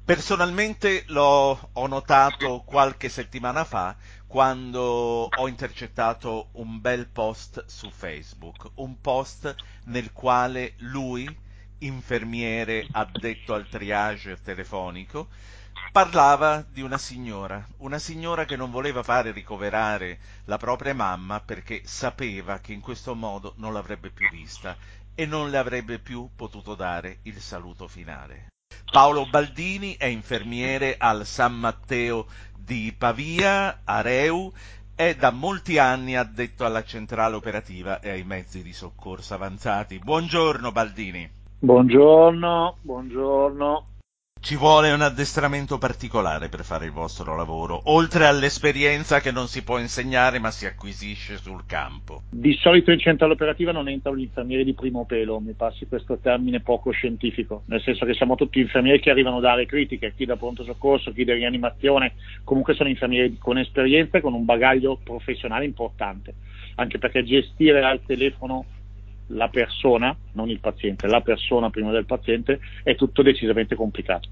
Personalmente ho notato qualche settimana fa quando ho intercettato un bel post su Facebook, un post nel quale lui, infermiere addetto al triage telefonico, parlava di una signora che non voleva fare ricoverare la propria mamma perché sapeva che in questo modo non l'avrebbe più vista e non le avrebbe più potuto dare il saluto finale. Paolo Baldini è infermiere al San Matteo di Pavia, a Reu, è da molti anni addetto alla centrale operativa e ai mezzi di soccorso avanzati. Buongiorno Baldini. Buongiorno, buongiorno. Ci vuole un addestramento particolare per fare il vostro lavoro, oltre all'esperienza che non si può insegnare ma si acquisisce sul campo. Di solito in centrale operativa non entrano gli infermieri di primo pelo, mi passi questo termine poco scientifico, nel senso che siamo tutti infermieri che arrivano a dare critiche, chi da pronto soccorso, chi da rianimazione, comunque sono infermieri con esperienza e con un bagaglio professionale importante, anche perché gestire al telefono la persona, non il paziente, la persona prima del paziente, è tutto decisamente complicato.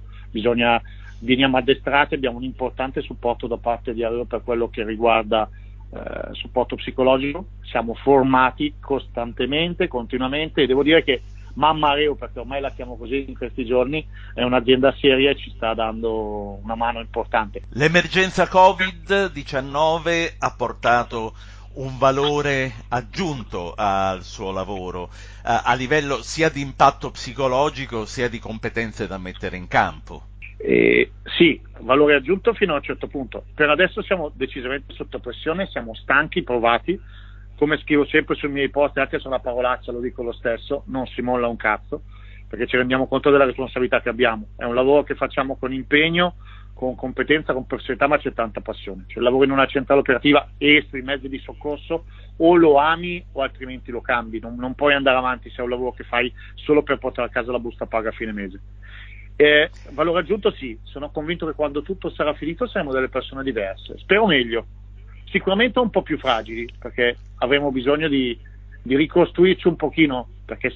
Veniamo addestrati, abbiamo un importante supporto da parte di Areo per quello che riguarda supporto psicologico, siamo formati costantemente, continuamente, e devo dire che Mamma Areo, perché ormai la chiamo così in questi giorni, è un'azienda seria e ci sta dando una mano importante. L'emergenza Covid-19 ha portato un valore aggiunto al suo lavoro, a livello sia di impatto psicologico sia di competenze da mettere in campo. Sì, valore aggiunto fino a un certo punto. Per adesso siamo decisamente sotto pressione, siamo stanchi, provati. Come scrivo sempre sui miei post, anche se è una parolaccia, lo dico lo stesso, non si molla un cazzo, perché ci rendiamo conto della responsabilità che abbiamo. È un lavoro che facciamo con impegno, con competenza, con personalità, ma c'è tanta passione. Cioè, lavoro in una centrale operativa e sui mezzi di soccorso, o lo ami o altrimenti lo cambi. Non puoi andare avanti se è un lavoro che fai solo per portare a casa la busta paga a fine mese. Valore aggiunto sì, sono convinto che quando tutto sarà finito saremo delle persone diverse, spero meglio, sicuramente un po' più fragili, perché avremo bisogno di ricostruirci un pochino, perché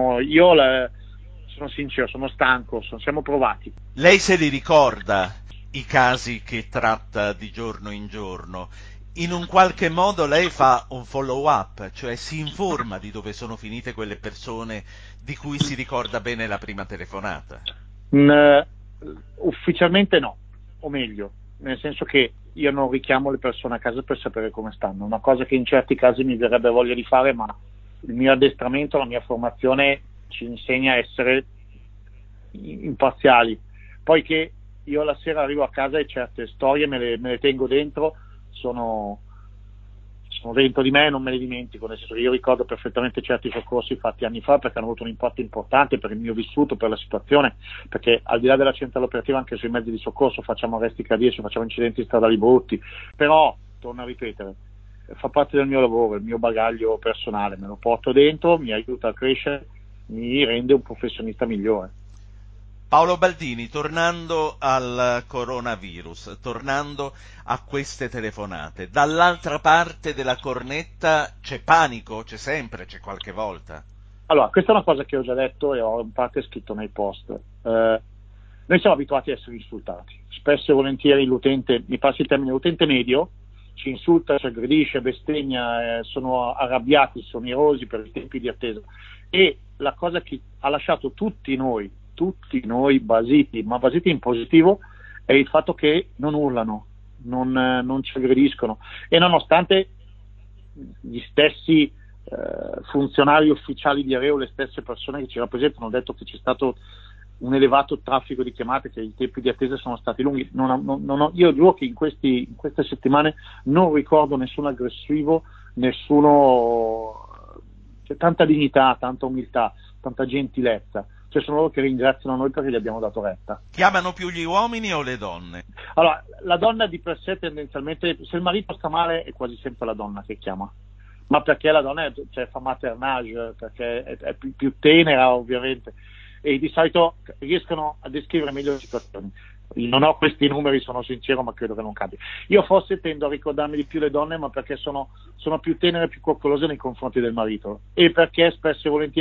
sono sincero, sono stanco, siamo provati. Lei se li ricorda i casi che tratta di giorno in giorno? In un qualche modo lei fa un follow up, cioè si informa di dove sono finite quelle persone di cui si ricorda bene la prima telefonata? Ufficialmente no, o meglio, nel senso che io non richiamo le persone a casa per sapere come stanno, una cosa che in certi casi mi verrebbe voglia di fare, ma il mio addestramento, la mia formazione ci insegna a essere imparziali. Poi che io la sera arrivo a casa e certe storie me le tengo dentro, sono dentro di me e non me le dimentico, nel senso che io ricordo perfettamente certi soccorsi fatti anni fa perché hanno avuto un impatto importante per il mio vissuto, per la situazione, perché al di là della centrale operativa anche sui mezzi di soccorso facciamo arresti cardiaci, facciamo incidenti stradali brutti, però, torno a ripetere, fa parte del mio lavoro, il mio bagaglio personale, me lo porto dentro, mi aiuta a crescere, mi rende un professionista migliore. Paolo Baldini, tornando al coronavirus, tornando a queste telefonate, dall'altra parte della cornetta c'è panico, c'è sempre, c'è qualche volta. Allora, questa è una cosa che ho già detto e ho in parte scritto nei post. Noi siamo abituati a essere insultati. Spesso e volentieri l'utente, mi passi il termine, l'utente medio, ci insulta, ci aggredisce, bestemmia, sono arrabbiati, sono irosi per i tempi di attesa. E la cosa che ha lasciato tutti noi basiti, ma basiti in positivo, è il fatto che non urlano, non ci aggrediscono. E nonostante gli stessi funzionari ufficiali di Areo, le stesse persone che ci rappresentano, hanno detto che c'è stato un elevato traffico di chiamate, che i tempi di attesa sono stati lunghi. Io giuro che in queste settimane non ricordo nessun aggressivo, c'è tanta dignità, tanta umiltà, tanta gentilezza. Cioè sono loro che ringraziano noi perché gli abbiamo dato retta. Chiamano più gli uomini o le donne? Allora, la donna di per sé tendenzialmente, se il marito sta male è quasi sempre la donna che chiama, ma perché la donna fa maternage, perché è più tenera ovviamente, e di solito riescono a descrivere meglio le situazioni. Non ho questi numeri, sono sincero, ma credo che non cambi. Io forse tendo a ricordarmi di più le donne, ma perché sono più tenere, più coccolose nei confronti del marito, e perché spesso e volentieri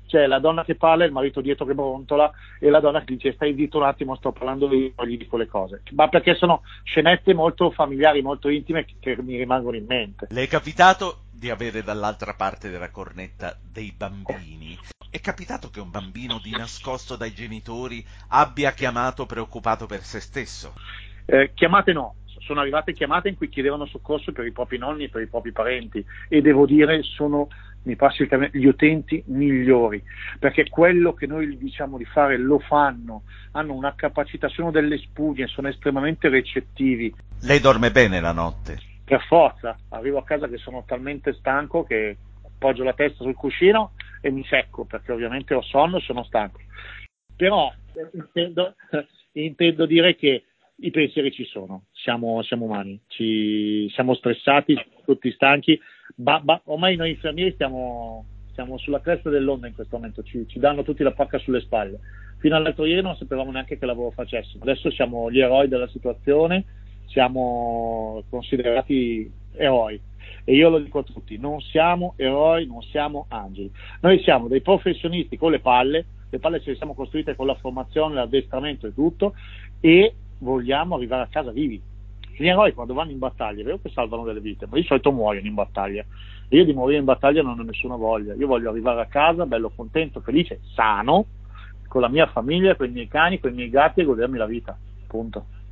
c'è la donna che parla, il marito dietro che brontola e la donna che dice stai zitto un attimo, sto parlando io, gli dico le cose, ma perché sono scenette molto familiari, molto intime che mi rimangono in mente. Le è capitato di avere dall'altra parte della cornetta dei bambini? È capitato che un bambino di nascosto dai genitori abbia chiamato preoccupato per se stesso? Chiamate no, sono arrivate chiamate in cui chiedevano soccorso per i propri nonni e per i propri parenti, e devo dire sono, mi passi il termine, gli utenti migliori, perché quello che noi gli diciamo di fare lo fanno, hanno una capacità, sono delle spugne, sono estremamente recettivi. Lei dorme bene la notte? Per forza, arrivo a casa che sono talmente stanco che appoggio la testa sul cuscino e mi secco, perché ovviamente ho sonno e sono stanco. Però intendo dire che i pensieri ci sono, siamo umani, siamo stressati, siamo tutti stanchi, ormai noi infermieri stiamo sulla cresta dell'onda in questo momento, ci danno tutti la pacca sulle spalle. Fino all'altro ieri non sapevamo neanche che lavoro facessimo, adesso siamo gli eroi della situazione, siamo considerati eroi, e io lo dico a tutti, non siamo eroi, non siamo angeli, noi siamo dei professionisti con le palle ce le siamo costruite con la formazione, l'addestramento e tutto, e vogliamo arrivare a casa vivi. Gli eroi quando vanno in battaglia è vero che salvano delle vite, ma di solito muoiono in battaglia. Io di morire in battaglia non ho nessuna voglia, io voglio arrivare a casa bello contento, felice, sano, con la mia famiglia, con i miei cani, con i miei gatti, e godermi la vita, punto.